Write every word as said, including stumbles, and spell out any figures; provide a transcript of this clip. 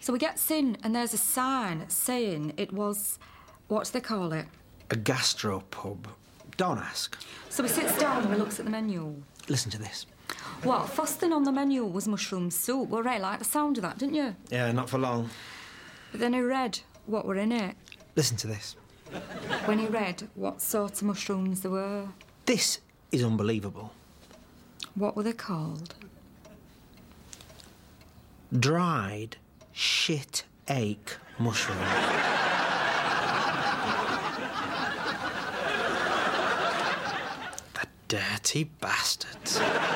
So he gets in and there's a sign saying it was... What do they call it? A gastropub. Don't ask. So he sits down and he looks at the menu. Listen to this. Well, first thing on the menu was mushroom soup. Well, Ray liked the sound of that, didn't you? Yeah, not for long. But then he read what were in it. Listen to this. When he read what sort of mushrooms there were. This is unbelievable. What were they called? Dried shit ache mushrooms. The dirty bastards.